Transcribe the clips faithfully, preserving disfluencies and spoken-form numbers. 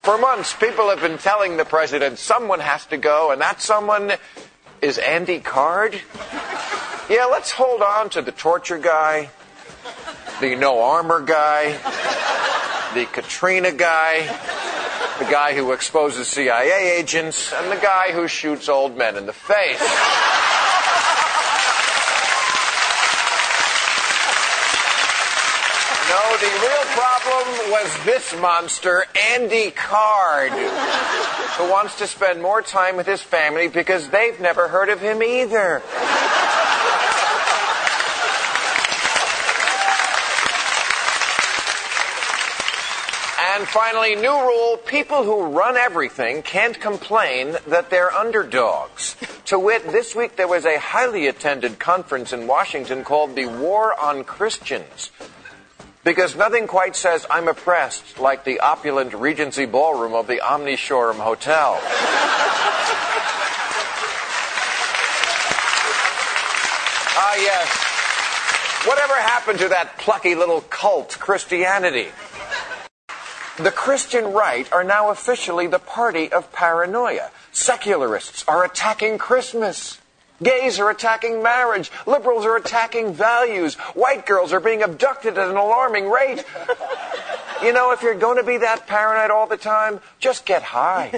For months, people have been telling the president someone has to go, and that someone is Andy Card. Yeah, let's hold on to the torture guy, the no armor guy, the Katrina guy, the guy who exposes C I A agents, and the guy who shoots old men in the face. No, the real problem was this monster, Andy Card, who wants to spend more time with his family because they've never heard of him either. And finally, new rule, people who run everything can't complain that they're underdogs. To wit, this week there was a highly attended conference in Washington called the War on Christians. Because nothing quite says I'm oppressed like the opulent Regency ballroom of the Omni Shoreham Hotel. Ah, yes. Whatever happened to that plucky little cult, Christianity? The Christian right are now officially the party of paranoia. Secularists are attacking Christmas. Gays are attacking marriage. Liberals are attacking values. White girls are being abducted at an alarming rate. You know, if you're going to be that paranoid all the time, just get high.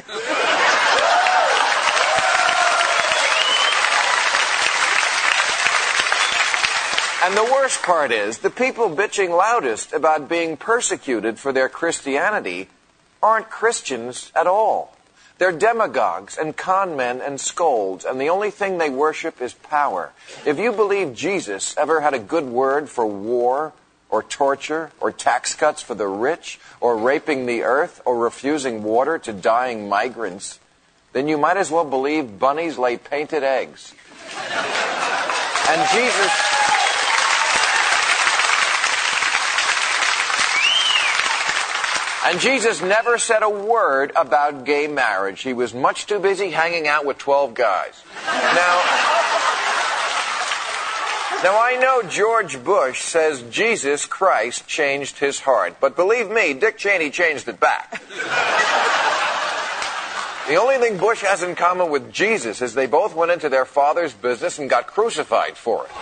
And the worst part is, the people bitching loudest about being persecuted for their Christianity aren't Christians at all. They're demagogues and con men and scolds, and the only thing they worship is power. If you believe Jesus ever had a good word for war, or torture, or tax cuts for the rich, or raping the earth, or refusing water to dying migrants, then you might as well believe bunnies lay painted eggs. And Jesus... And Jesus never said a word about gay marriage. He was much too busy hanging out with twelve guys. Now, now I know George Bush says Jesus Christ changed his heart. But believe me, Dick Cheney changed it back. The only thing Bush has in common with Jesus is they both went into their father's business and got crucified for it.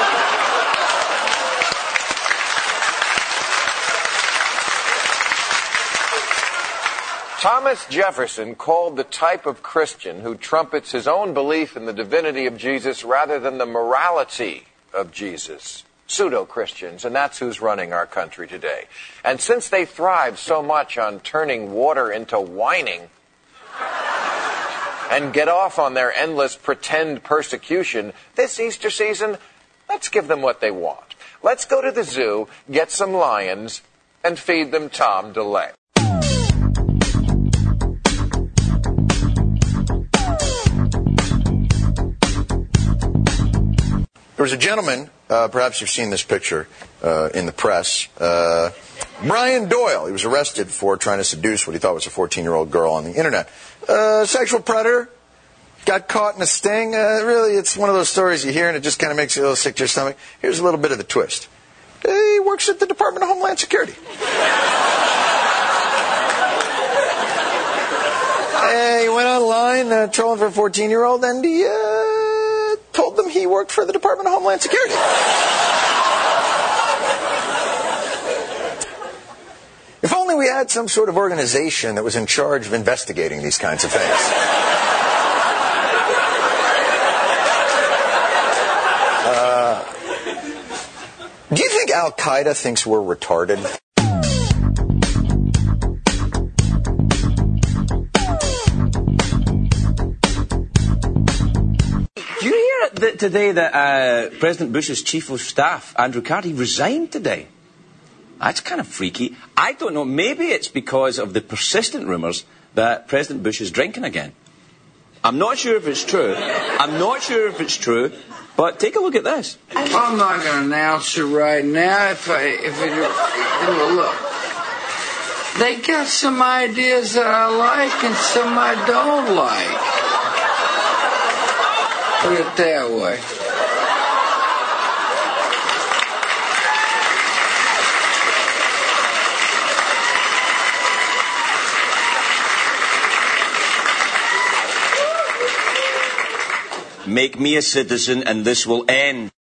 Thomas Jefferson called the type of Christian who trumpets his own belief in the divinity of Jesus rather than the morality of Jesus pseudo-Christians, and that's who's running our country today. And since they thrive so much on turning water into whining and get off on their endless pretend persecution, this Easter season, let's give them what they want. Let's go to the zoo, get some lions, and feed them Tom DeLay. There was a gentleman, uh, perhaps you've seen this picture uh, in the press, uh, Brian Doyle. He was arrested for trying to seduce what he thought was a fourteen-year-old girl on the internet. Uh, sexual predator, got caught in a sting. Uh, really, it's one of those stories you hear and it just kind of makes you a little sick to your stomach. Here's a little bit of the twist. He works at the Department of Homeland Security. uh, he went online uh, trolling for a fourteen-year-old and he... Uh, told them he worked for the Department of Homeland Security. If only we had some sort of organization that was in charge of investigating these kinds of things. Uh, do you think Al-Qaeda thinks we're retarded? That today that uh, President Bush's chief of staff, Andrew Carty, resigned today. That's kind of freaky. I don't know. Maybe it's because of the persistent rumours that President Bush is drinking again. I'm not sure if it's true. I'm not sure if it's true. But take a look at this. I'm not going to announce it right now. If I, if it, it, look, they got some ideas that I like and some I don't like. Put it that way. Make me a citizen and this will end.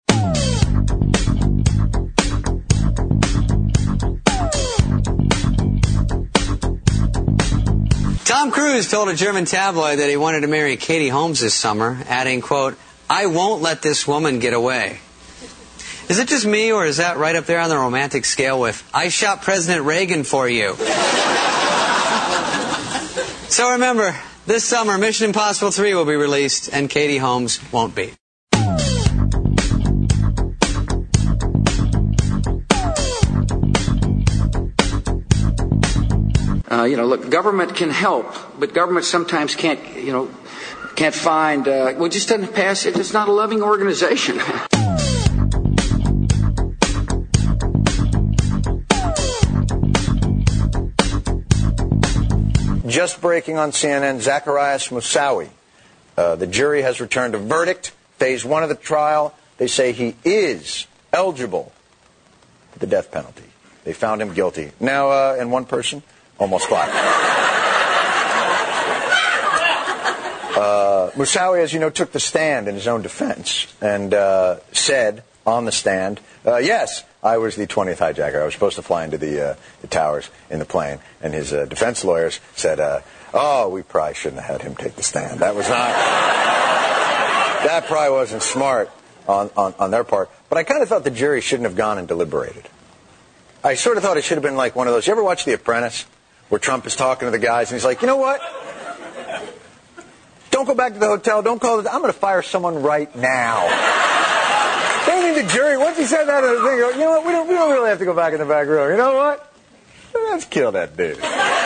Tom Cruise told a German tabloid that he wanted to marry Katie Holmes this summer, adding, quote, "I won't let this woman get away." Is it just me, or is that right up there on the romantic scale with, "I shot President Reagan for you"? So remember, this summer, Mission Impossible three will be released, and Katie Holmes won't be. Uh, you know, look, government can help, but government sometimes can't, you know, can't find, uh, well, it just doesn't pass, it's not a loving organization. Just breaking on C N N, Zacarias Moussaoui. Uh, the jury has returned a verdict. Phase one of the trial, they say he is eligible for the death penalty. They found him guilty. Now, uh, and one person, almost five. Uh, Moussaoui, as you know, took the stand in his own defense and uh, said on the stand, uh, yes, I was the twentieth hijacker. I was supposed to fly into the, uh, the towers in the plane. And his uh, defense lawyers said, uh, oh, we probably shouldn't have had him take the stand. That was not, that probably wasn't smart on, on, on their part. But I kind of thought the jury shouldn't have gone and deliberated. I sort of thought it should have been like one of those, you ever watch The Apprentice? Where Trump is talking to the guys, and he's like, you know what? Don't go back to the hotel. Don't call it. I'm going to fire someone right now. Don't need the jury. Once he said that, I was thinking, you know what? We don't, we don't really have to go back in the back room. You know what? Let's kill that dude.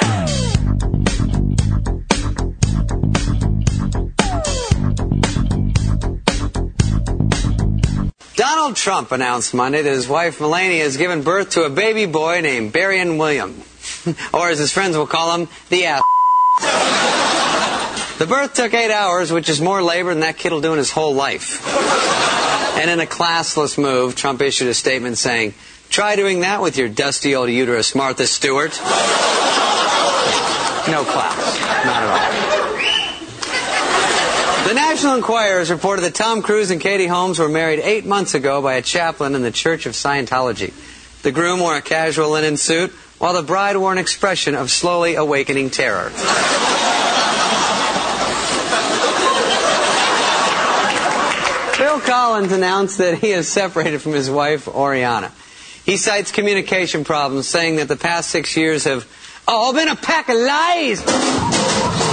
Donald Trump announced Monday that his wife Melania has given birth to a baby boy named Barian William. Or as his friends will call him, the ass. The birth took eight hours, which is more labor than that kid will do in his whole life. And in a classless move, Trump issued a statement saying, try doing that with your dusty old uterus, Martha Stewart. No class. Not at all. The National Enquirer has reported that Tom Cruise and Katie Holmes were married eight months ago by a chaplain in the Church of Scientology. The groom wore a casual linen suit, while the bride wore an expression of slowly awakening terror. Phil Collins announced that he is separated from his wife, Oriana. He cites communication problems, saying that the past six years have all been a pack of lies.